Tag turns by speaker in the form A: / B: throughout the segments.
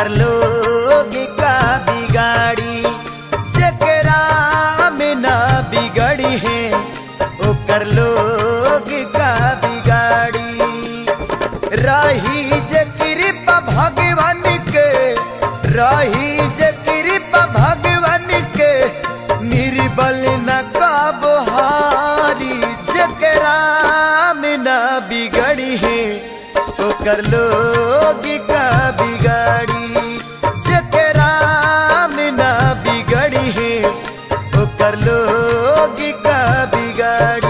A: ओकर लोग का बिगाड़ी, जेकरा में ना बिगड़ी है ओकर लोग का बिगाड़ी। रही जे कृपा भगवान के, रही जे कृपा भगवान के, निर्बल न काबो हारी, जेकरा में ना बिगड़ी है ओकर लोग का बिगाड़ी, जेकरा में ना बिगड़ी है ओकर लोग का बिगाड़ी।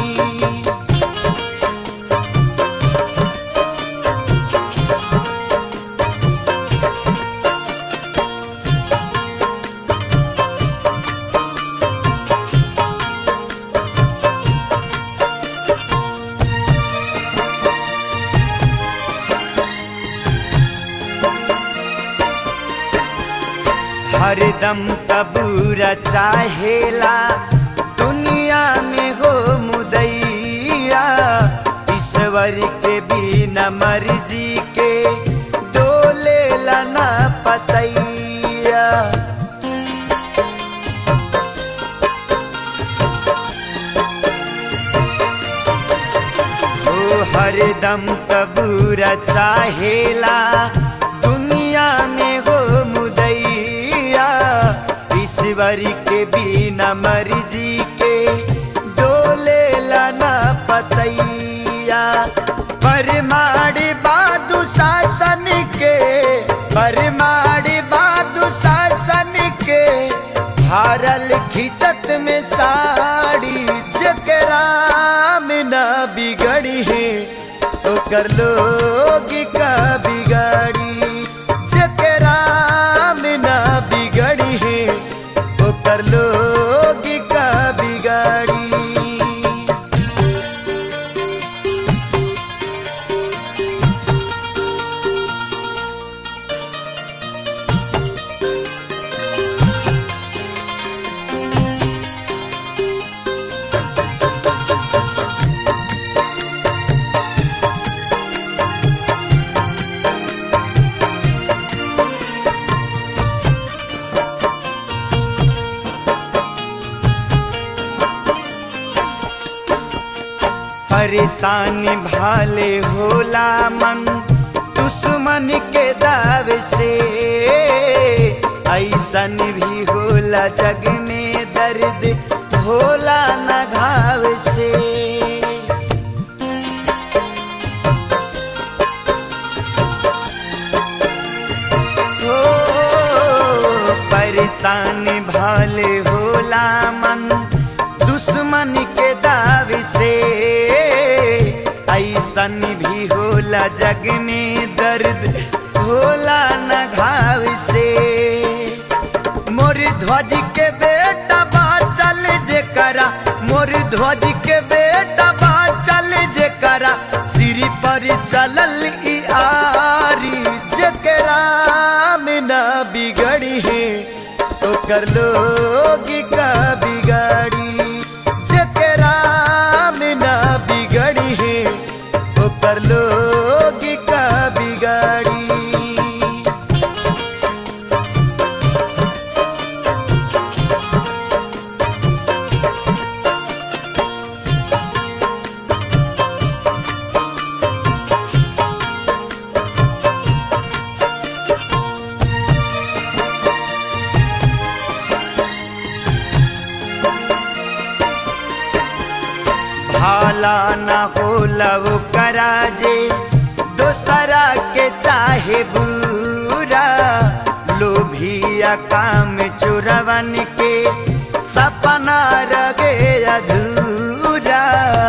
A: हरदम कबूरा चाहेला दुनिया में हो मुदैया, ईश्वर के बिना मर्जी के डोले ना पतैया। ओ हरदम कबूरा चाहेला दुनिया में हो मुदैया, ईश्वर के बिना मर्जी के डोले ना पतैया। परमाड़ी बादु शासन के, परमाड़ी बादु शासन के, भारल खिचत में साड़ी, जेकरा में ना बिगड़ी है ओकर लोग का बिगाड़ी, जेकरा में ना बिगड़ी है ओकर लोग का बिगाड़ी। परेशान भाले होला मन दुश्मन के दाव से, ऐसन भी होला जग में दर्द होला न घाव से। हो परेशान भाले होला मन दुश्मन के दाव से, ऐसन भी होला जग में दर्द होला न घाव से। मोर ध्वज के बेटा बाचल जेकरा, मोर ध्वज के बेटा बाचल जेकरा, सिर पर चलल ई आरी, जेकरा में ना बिगड़ी है ओकर लोग का बिगाड़ी, जेकरा में ना बिगड़ी है ओकर लोग का बिगाड़ी। भाला ना होला वो कराजे दोसरा के चाहे बुरा, लोभिया काम चोरवन के सपना रगे अधूरा।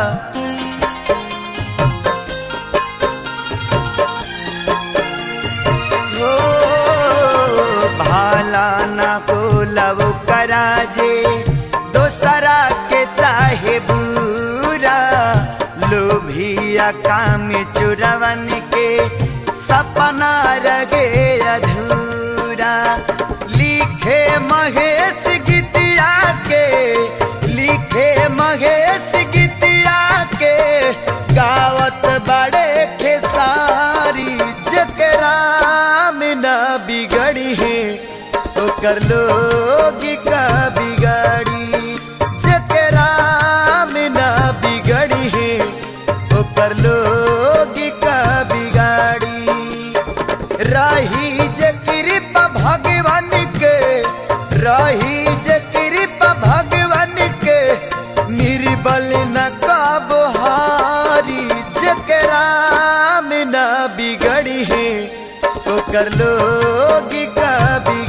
A: हो भाला ना होला वो कराजे दोसरा के चाहे बुरा, लोभिया काम चुरवन के सपना रगे अधूरा। लिखे महेश गीतिया के, लिखे महेश गीतिया के, गावत बड़े खेसारी, जेकरा में ना ओकर लोग का बिगाड़ी जकरा में ना बिगड़ी है ओकर लोग का बिगाड़ी। राही जे कृपा भगवान के राही जे कृपा भगवान के निर्बल न काबो हारी जकरा में ना बिगड़ी है ओकर लोग का बिगाड़ी।